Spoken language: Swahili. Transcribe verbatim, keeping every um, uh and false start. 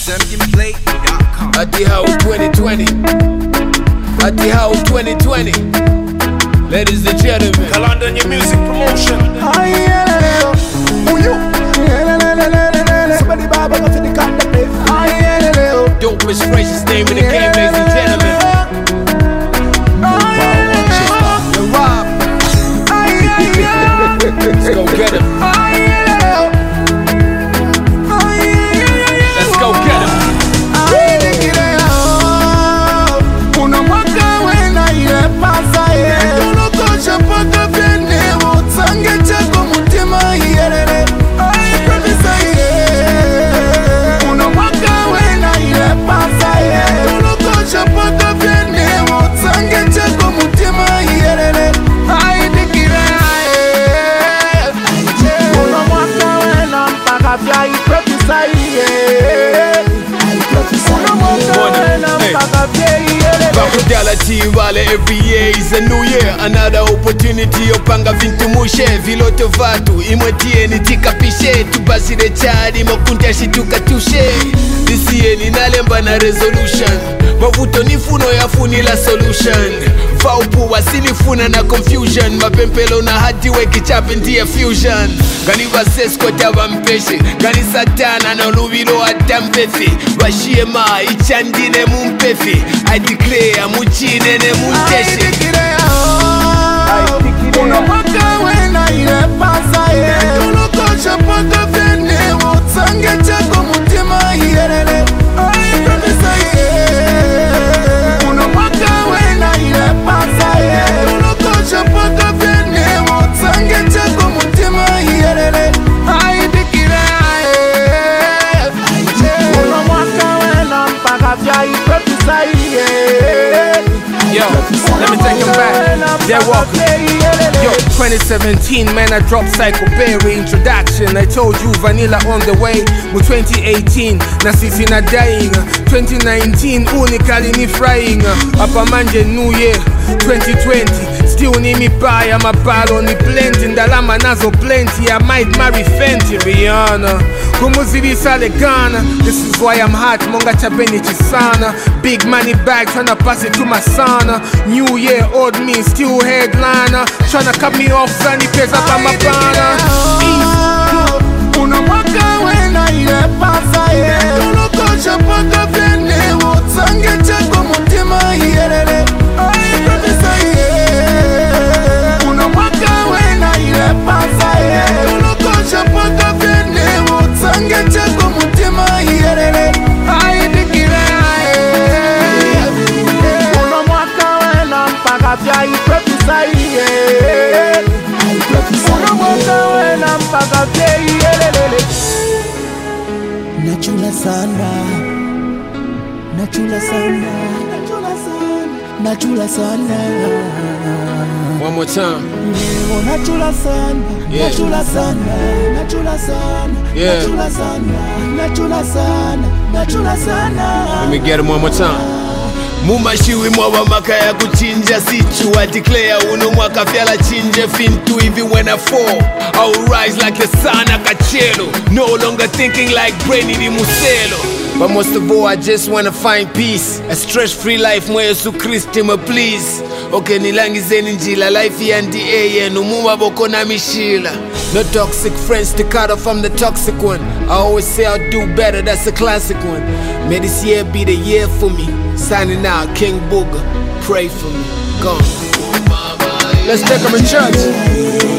Zambian Plate dot com. At the house twenty twenty. At the house twenty twenty. Ladies and gentlemen, Kalanda New Music Promotion. Somebody Baba got to the contemplate. dopest, freshest name in the game, ladies and gentlemen. Let's go get him. Let's go get him. Una mwaka wena ile pasa ye Tuno kocha paka vene Motsange chako mutima yelele Profesa ye Una mwaka wena ile pasa ye Tuno kocha paka vene Motsange chako mutima yelele Haidikire ye Una mwaka wena mpaka vya i profesa ye Una mwaka wena mpaka vya yelele Bakudalati wale every year is a new year. Another opportunity opanga vintu mushe viloto vatu imwetie nitikapishe tubasire chadi makunta shituka tushe. This year ninalemba na resolution mavuto nifuno yafunila solution vaupu wasinifuna na confusion mapempelo na hati weki chape ndia fusion gani vasesko tava mpeshe gani satana na luvilo atampefe vashiema ichandine mumpefe I declare muchine ne munteshe Una mwaka wena ile pasa ye Tuno kocha paka vene Motsange chako mutima yelele Profesa ye Una mwaka wena ile pasa ye Tuno kocha paka vene Motsange chako mutima yelele Haidikire ye Una mwaka wena mpaka vya i profesa ye Yo, let me take him back. They're welcome. Yo, twenty seventeen, man, I dropped Psycho Berry introduction. I told you Vanilla on the way. Mu twenty eighteen, na sisi na dying. twenty nineteen, unikali ni frying. Apa manje New Year, twenty twenty. Still ni mi buy, I'm a balo ni plenty. Ndalama nazo plenty, I might marry Fenty, Rihanna. Kumuzidi sale Ghana. This is why I'm hot, monga chabeni chisana. Big money bag, tryna pass it to my son. New Year, old me, still headliner. Tryna cut me off, sunny pesa pa mapana. Una mwaka wena ile pasa ye Tuno kocha paka vene Motsange chako mutima yelele Profesa ye Una mwaka wena ile pasa ye Tuno kocha paka vene Motsange chako mutima yelele Haidikire ye Una mwaka wena mpaka vya i profesa ye Una mwaka wena mpaka vya yelele Nachula sana Nachula sana Nachula sana One more time. Leo nachula sana Yeah. Nachula sana Nachula sana Yeah. Nachula sana Nachula sana Nachula sana Let me get him one more time. Mumashiwi mwa maka ya kuchinja sichu I declare uno mwaka fyala chinje fintu even when I fall I'll rise like the sun akachelo No longer thinking like Brainy di Muselo But most of all I just wanna find peace A stress-free life mwa Yesu Kristi me please Okay nilangizeni njila life yandi eye Numuma boko na mishila No toxic friends to cut off from the toxic one I always say I'll do better, that's a classic one May this year be the year for me Signing out, King Booger, pray for me, gone. Let's take him in church.